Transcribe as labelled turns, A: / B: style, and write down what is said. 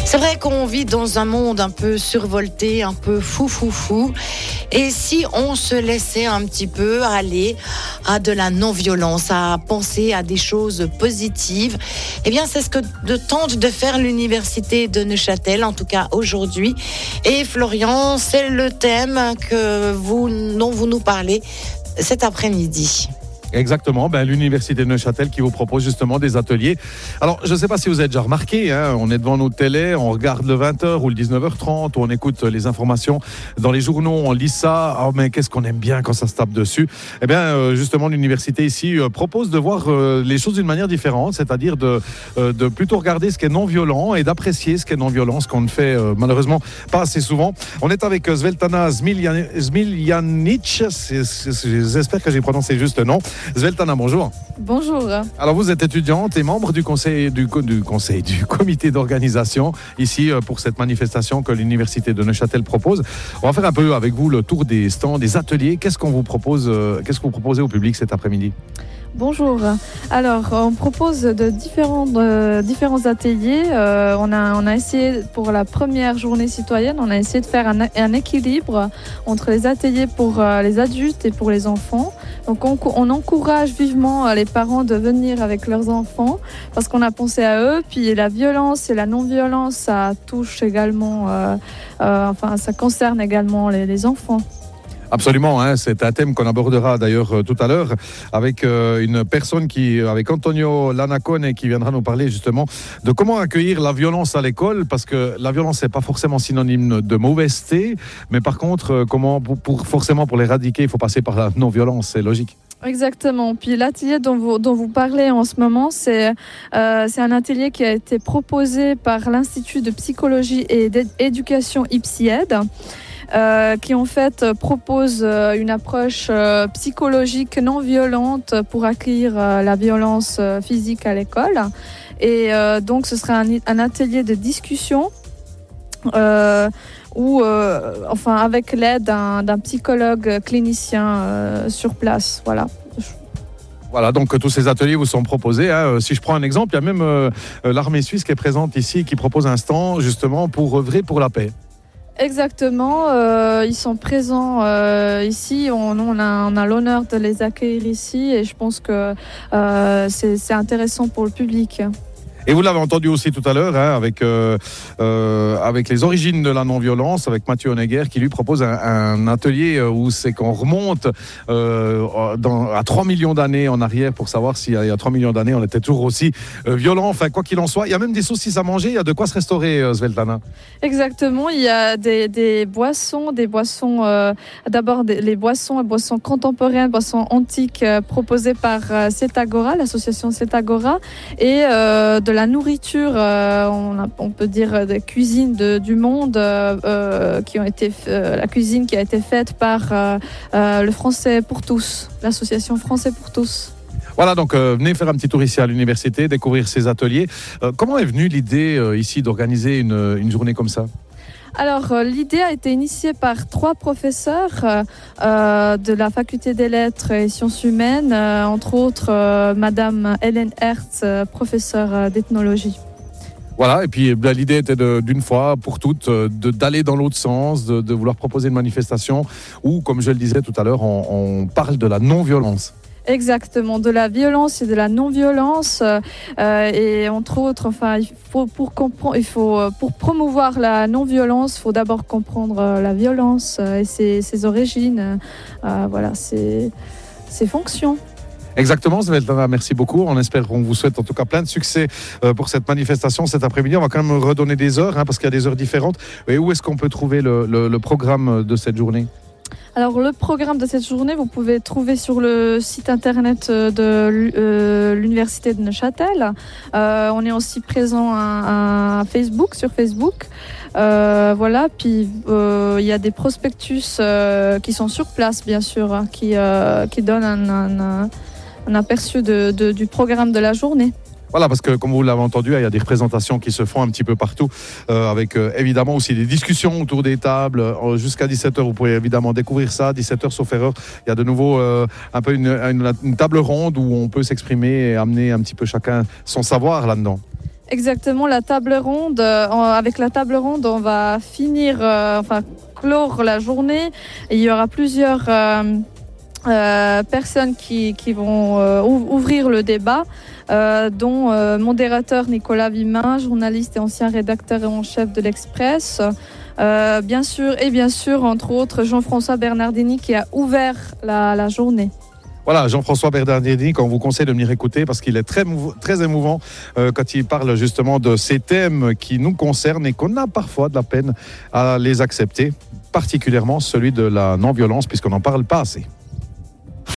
A: C'est vrai qu'on vit dans un monde un peu survolté, un peu fou. Et si on se laissait un petit peu aller à de la non-violence, à penser à des choses positives, eh bien c'est ce que tente de faire l'université de Neuchâtel, en tout cas aujourd'hui. Et Florian, c'est le thème dont vous nous parlez cet après-midi.
B: Exactement, l'université de Neuchâtel qui vous propose justement des ateliers. Alors, je ne sais pas si vous avez déjà remarqué, on est devant nos télés, on regarde le 20h ou le 19h30, ou on écoute les informations dans les journaux, on lit ça. Oh, mais qu'est-ce qu'on aime bien quand ça se tape dessus. Eh bien, justement, l'université ici propose de voir les choses d'une manière différente, c'est-à-dire de plutôt regarder ce qui est non-violent et d'apprécier ce qui est non-violent, ce qu'on ne fait malheureusement pas assez souvent. On est avec Svetlana Smiljanic, j'espère que j'ai prononcé juste le nom. Svetlana, bonjour.
C: Bonjour.
B: Alors vous êtes étudiante et membre du comité d'organisation ici pour cette manifestation que l'université de Neuchâtel propose. On va faire un peu avec vous le tour des stands, des ateliers. Qu'est-ce que vous proposez au public cet après-midi ?
C: Bonjour. Alors, on propose de différents ateliers. On a essayé, pour la première journée citoyenne, on a essayé de faire un équilibre entre les ateliers pour les adultes et pour les enfants. Donc, on encourage vivement les parents de venir avec leurs enfants parce qu'on a pensé à eux. Puis la violence et la non-violence, ça touche également, ça concerne également les enfants.
B: Absolument, c'est un thème qu'on abordera d'ailleurs tout à l'heure avec une personne avec Antonio Lanacone qui viendra nous parler justement de comment accueillir la violence à l'école, parce que la violence n'est pas forcément synonyme de mauvaiseté, mais par contre, comment pour l'éradiquer, il faut passer par la non-violence, c'est logique.
C: Exactement. Puis l'atelier dont vous parlez en ce moment, c'est un atelier qui a été proposé par l'Institut de psychologie et d'éducation IPSIED. Qui en fait propose une approche psychologique non violente pour accueillir la violence physique à l'école. Et donc ce sera un atelier de discussion avec l'aide d'un psychologue clinicien sur place.
B: Voilà, donc tous ces ateliers vous sont proposés. Si je prends un exemple, il y a même l'armée suisse qui est présente ici, qui propose un stand justement pour œuvrer pour la paix.
C: Exactement, ils sont présents ici, on a l'honneur de les accueillir ici et je pense que c'est intéressant pour le public.
B: Et vous l'avez entendu aussi tout à l'heure avec les origines de la non-violence, avec Mathieu Honegger qui lui propose un atelier où c'est qu'on remonte à 3 millions d'années en arrière pour savoir s'il y a 3 millions d'années on était toujours aussi violent. Enfin, quoi qu'il en soit, il y a même des saucisses à manger, il y a de quoi se restaurer, Svetlana.
C: Exactement, il y a des boissons, d'abord les boissons contemporaines, boissons antiques proposées par Cetagora, l'association Cetagora, et de la nourriture, on peut dire des cuisines du monde, la cuisine qui a été faite par le Français pour tous, l'association Français pour tous.
B: Voilà, donc venez faire un petit tour ici à l'université, découvrir ces ateliers. Comment est venue l'idée ici d'organiser une journée comme ça ?
C: Alors, l'idée a été initiée par 3 professeurs de la faculté des lettres et sciences humaines, entre autres Madame Hélène Hertz, professeure d'ethnologie.
B: Voilà, et puis l'idée était d'une fois pour toutes d'aller dans l'autre sens, de vouloir proposer une manifestation où, comme je le disais tout à l'heure, on parle de la non-violence.
C: Exactement, de la violence et de la non-violence, et entre autres, pour promouvoir la non-violence, il faut d'abord comprendre la violence et ses origines, ses fonctions.
B: Exactement, Svetlana, merci beaucoup. On vous souhaite en tout cas plein de succès pour cette manifestation cet après-midi. On va quand même redonner des heures, parce qu'il y a des heures différentes. Et où est-ce qu'on peut trouver le programme de cette journée ?
C: Alors, le programme de cette journée, vous pouvez trouver sur le site internet de l'Université de Neuchâtel. On est aussi présent sur Facebook. Puis il y a des prospectus qui sont sur place, bien sûr, qui donnent un aperçu du programme de la journée.
B: Voilà, parce que comme vous l'avez entendu, il y a des représentations qui se font un petit peu partout, avec évidemment aussi des discussions autour des tables. Jusqu'à 17h, vous pouvez évidemment découvrir ça. 17h, sauf erreur, il y a de nouveau un peu une table ronde où on peut s'exprimer et amener un petit peu chacun son savoir là-dedans.
C: Exactement, la table ronde. Avec la table ronde, on va finir, clore la journée. Et il y aura plusieurs personnes qui vont ouvrir le débat, dont modérateur Nicolas Vimin, journaliste et ancien rédacteur en chef de l'Express. Bien sûr, entre autres, Jean-François Bernardini qui a ouvert la journée.
B: Voilà, Jean-François Bernardini, qu'on vous conseille de venir écouter parce qu'il est très émouvant quand il parle justement de ces thèmes qui nous concernent et qu'on a parfois de la peine à les accepter, particulièrement celui de la non-violence puisqu'on n'en parle pas assez.